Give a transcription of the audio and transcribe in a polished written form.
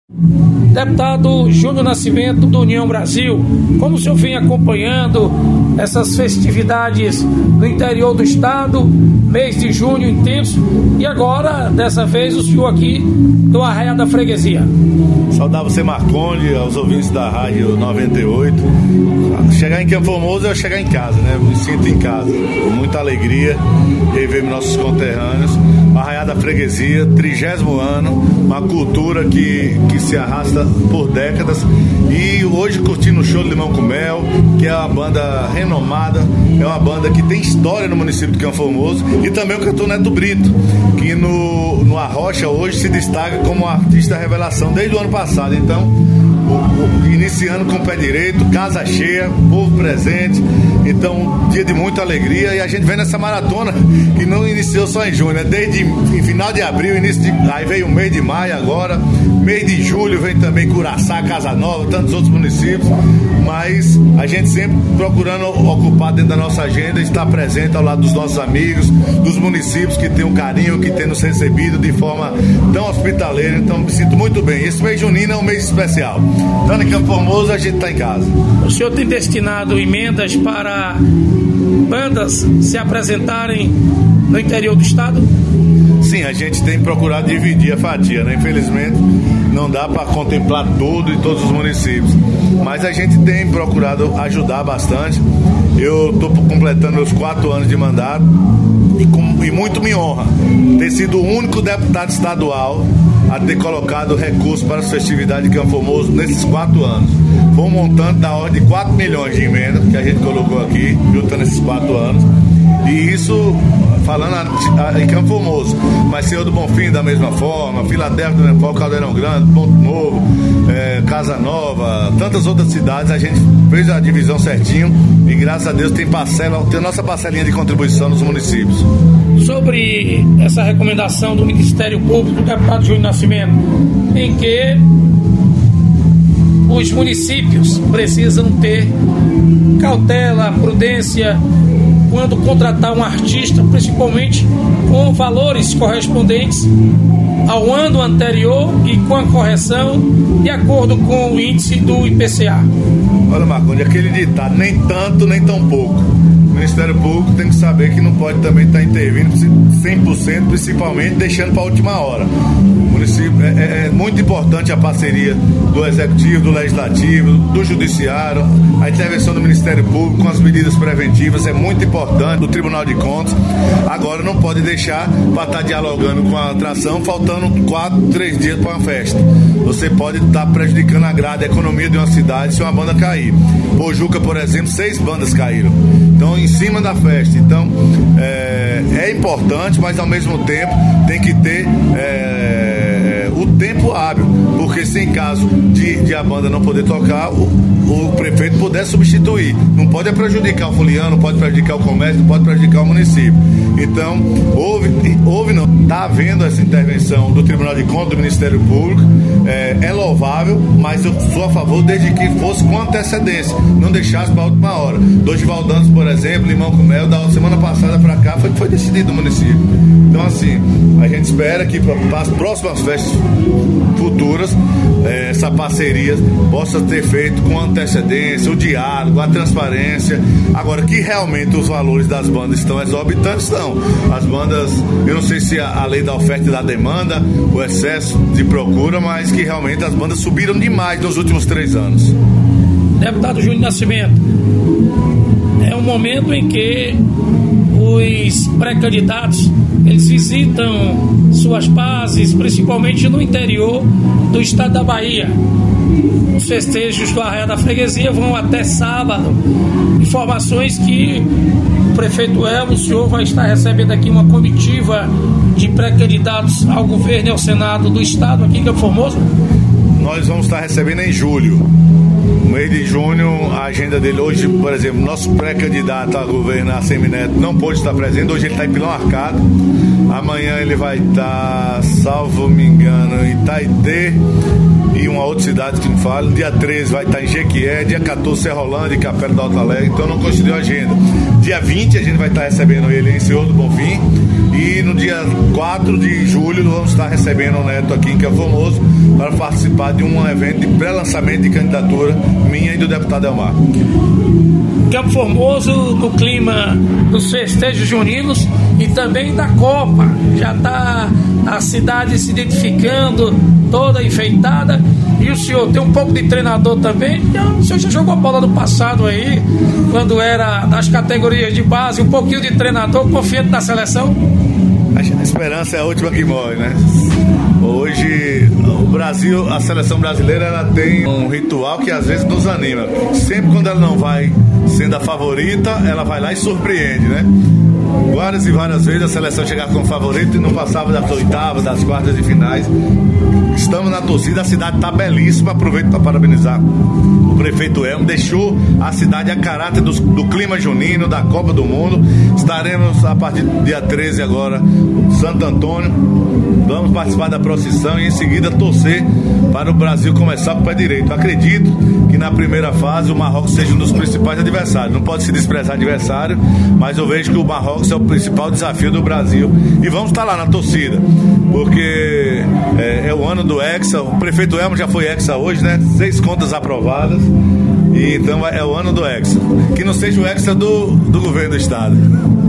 Deputado Júnior Nascimento, do União Brasil, como o senhor vem acompanhando essas festividades no interior do estado, mês de junho intenso, e agora, dessa vez, o senhor aqui do Arraial da Freguesia? Saudar você, Marconde, aos ouvintes da Rádio 98. Chegar em Campo Formoso é chegar em casa, né? Me sinto em casa, com muita alegria, rever nossos conterrâneos. Arraial da Freguesia, 30º ano, uma cultura que se arrasta por décadas, e hoje curtindo o show de Limão com Mel, que é uma banda renomada, é uma banda que tem história no município de Campo Formoso, e também o cantor Neto Brito, que no Arrocha hoje se destaca como artista revelação desde o ano passado. Então, iniciando com o pé direito, casa cheia, povo presente, então dia de muita alegria, e a gente vem nessa maratona que não iniciou só em junho, né? Desde final de abril, aí veio o mês de maio agora, mês de julho vem também Curaçá, Casa Nova, tantos outros municípios, mas a gente sempre procurando ocupar dentro da nossa agenda, estar presente ao lado dos nossos amigos, dos municípios que tem um carinho, que tem nos recebido de forma tão hospitaleira. Então me sinto muito bem. Esse mês junino é um mês especial. Então em Campo Formoso a gente está em casa. O senhor tem destinado emendas para bandas se apresentarem no interior do estado? Sim, a gente tem procurado dividir a fatia, né? Infelizmente não dá para contemplar tudo em todos os municípios, mas a gente tem procurado ajudar bastante. Eu estou completando meus 4 anos de mandato e muito me honra ter sido o único deputado estadual a ter colocado recursos para as festividades de Campo Formoso nesses 4 anos. Foi um montante da ordem de 4 milhões de emendas que a gente colocou aqui, juntando esses 4 anos. E isso falando em Campo Formoso, mas Senhor do Bonfim da mesma forma, Filadélfia da mesma forma, Caldeirão Grande, Ponto Novo, Casa Nova, tantas outras cidades, a gente fez a divisão certinho e graças a Deus tem a nossa parcelinha de contribuição nos municípios. Sobre essa recomendação do Ministério Público, do deputado Júnior Nascimento, em que os municípios precisam ter cautela, prudência quando contratar um artista, principalmente com valores correspondentes ao ano anterior e com a correção de acordo com o índice do IPCA. Olha, Marconde, aquele ditado, nem tanto, nem tão pouco. O Ministério Público tem que saber que não pode também estar intervindo 100%, principalmente deixando para a última hora. O município, é muito importante a parceria do Executivo, do Legislativo, do Judiciário, a intervenção do Ministério Público com as medidas preventivas é muito importante, do Tribunal de Contas. Agora não pode deixar para estar dialogando com a atração, faltando 3 dias para uma festa. Você pode estar prejudicando a grade, a economia de uma cidade se uma banda cair. Pojuca, por exemplo, 6 bandas caíram. Então, em cima da festa. Então, é importante, mas ao mesmo tempo tem que ter o tempo hábil, porque se em caso de a banda não poder tocar, o prefeito puder substituir. Não pode prejudicar o foliano, não pode prejudicar o comércio, não pode prejudicar o município. Então, está havendo essa intervenção do Tribunal de Contas, do Ministério Público, é louvável, mas eu sou a favor desde que fosse com antecedência, não deixasse para a última hora. Dorival Dantas, por exemplo, Limão com Mel, da semana passada para cá foi decidido no município. Então, assim, a gente espera que para as próximas festas futuras, essa parceria possa ter feito com antecedência, o diálogo, a transparência. Agora, que realmente os valores das bandas estão exorbitantes, não. As bandas, eu não sei se a lei da oferta e da demanda, o excesso de procura, mas que realmente as bandas subiram demais nos últimos 3 anos. Deputado Júnior Nascimento, é um momento em que os pré-candidatos eles visitam suas bases, principalmente no interior do estado da Bahia. Os festejos do Arraial da Freguesia vão até sábado. Informações que o prefeito Elmo, o senhor vai estar recebendo aqui uma comitiva de pré-candidatos ao governo e ao Senado do estado aqui em Campo Formoso. Nós vamos estar recebendo em julho. No mês de junho, a agenda dele hoje, por exemplo, nosso pré-candidato a governo, a Semineto, não pôde estar presente. Hoje ele está em Pilão Arcado. Amanhã ele vai estar, salvo me engano, em Itaitê e uma outra cidade que me fala. Dia 13 vai estar em Jequié, dia 14 Serrolândia e Capela do Alto Alegre. Então não coincidiu a agenda. Dia 20 a gente vai estar recebendo ele em Senhor do Bonfim. E no dia 4 de julho vamos estar recebendo o Neto aqui em Campo Formoso para participar de um evento de pré-lançamento de candidatura minha e do deputado Elmar. Campo Formoso no clima dos festejos juninos e também da Copa. Já está a cidade se identificando, toda enfeitada. E o senhor tem um pouco de treinador também. O senhor já jogou bola no passado aí, quando era das categorias de base, um pouquinho de treinador, confiante na seleção? A esperança é a última que morre, né? Hoje o Brasil, a seleção brasileira, ela tem um ritual que às vezes nos anima. Sempre quando ela não vai sendo a favorita, ela vai lá e surpreende, né? Várias e várias vezes a seleção chegava como favorita e não passava das oitavas, das quartas e finais. Estamos na torcida, a cidade está belíssima. Aproveito para parabenizar o prefeito Elmo, deixou a cidade a caráter do clima junino, da Copa do Mundo. Estaremos a partir do dia 13 agora, Santo Antônio. Vamos participar da procissão e em seguida torcer para o Brasil começar com o pé direito. Acredito que na primeira fase o Marrocos seja um dos principais adversários. Não pode se desprezar adversário, mas eu vejo que o Marrocos é o principal desafio do Brasil. E vamos estar lá na torcida, porque é o ano do Hexa. O prefeito Elmo já foi Hexa hoje, né? 6 contas aprovadas. E então é o ano do Hexa. Que não seja o Hexa do governo do estado.